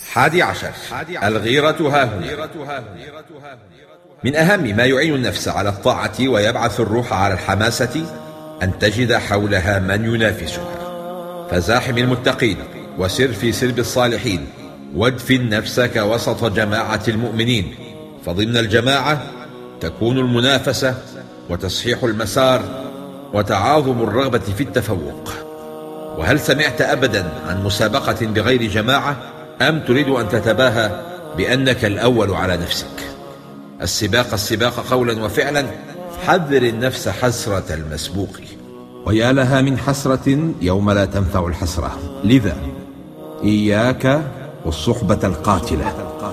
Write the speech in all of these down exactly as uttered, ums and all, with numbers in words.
حادي عشر. الغيرة هاهنا. من أهم ما يعين النفس على الطاعة ويبعث الروح على الحماسة أن تجد حولها من ينافسها، فزاحم المتقين وسر في سرب الصالحين، وادفن نفسك وسط جماعة المؤمنين، فضمن الجماعة تكون المنافسة وتصحيح المسار وتعاظم الرغبة في التفوق. وهل سمعت أبدا عن مسابقة بغير جماعة، أم تريد أن تتباهى بأنك الأول على نفسك؟ السباق السباق قولا وفعلا، حذر النفس حسرة المسبوق، ويا لها من حسرة يوم لا تنفع الحسرة. لذا إياك والصحبة القاتلة،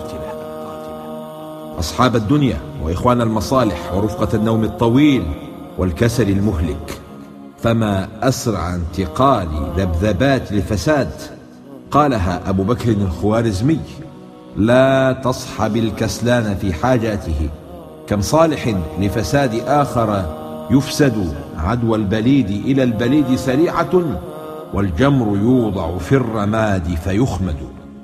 أصحاب الدنيا وإخوان المصالح ورفقة النوم الطويل والكسل المهلك، فما أسرع انتقال ذبذبات لفساد. قالها أبو بكر الخوارزمي: لا تصحب الكسلان في حاجاته، كم صالح لفساد آخر يفسد، عدوى البليد إلى البليد سريعة، والجمر يوضع في الرماد فيخمد.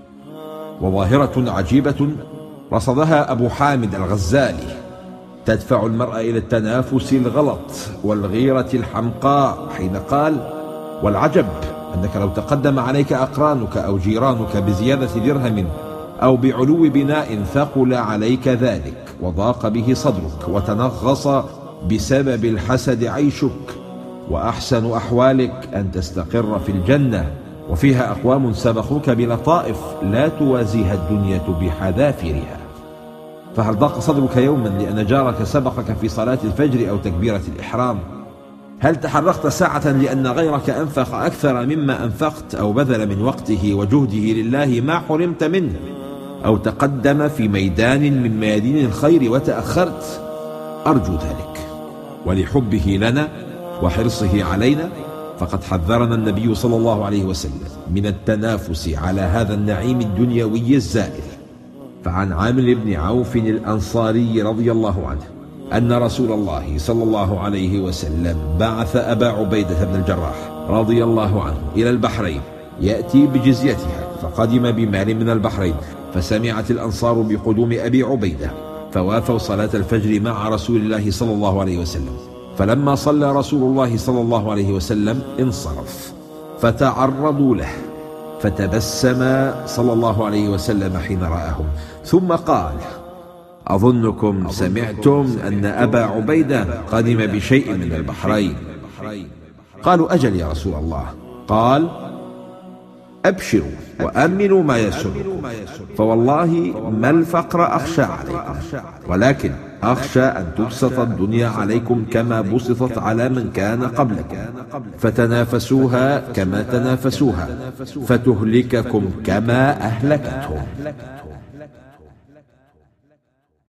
وظاهرة عجيبة رصدها أبو حامد الغزالي تدفع المرء إلى التنافس الغلط والغيرة الحمقاء، حين قال: والعجب أنك لو تقدم عليك أقرانك أو جيرانك بزيادة درهم أو بعلو بناء ثقل عليك ذلك وضاق به صدرك وتنغص بسبب الحسد عيشك، وأحسن أحوالك أن تستقر في الجنة وفيها أقوام سبقوك بلطائف لا توازيها الدنيا بحذافيرها. فهل ضاق صدرك يوما لأن جارك سبقك في صلاة الفجر أو تكبيرة الإحرام؟ هل تحرقت ساعة لأن غيرك أنفق أكثر مما أنفقت أو بذل من وقته وجهده لله ما حرمت منه، أو تقدم في ميدان من ميادين الخير وتأخرت؟ أرجو ذلك. ولحبه لنا وحرصه علينا فقد حذرنا النبي صلى الله عليه وسلم من التنافس على هذا النعيم الدنيوي الزائل. فعن عامر بن عوف الأنصاري رضي الله عنه أن رسول الله صلى الله عليه وسلم بعث أبا عبيدة بن الجراح رضي الله عنه إلى البحرين يأتي بجزيتها، فقدم بمال من البحرين، فسمعت الأنصار بقدوم أبي عبيدة فوافوا صلاة الفجر مع رسول الله صلى الله عليه وسلم. فلما صلى رسول الله صلى الله عليه وسلم انصرف، فتعرضوا له، فتبسم صلى الله عليه وسلم حين رآهم، ثم قال: أظنكم سمعتم أن أبا عبيدة قدم بشيء من البحرين. قالوا: أجل يا رسول الله. قال: أبشروا وأمنوا ما يسركم، فوالله ما الفقر أخشى عليكم، ولكن أخشى أن تبسط الدنيا عليكم كما بسطت على من كان قبلكم، فتنافسوها كما تنافسوها، فتهلككم كما أهلكتهم.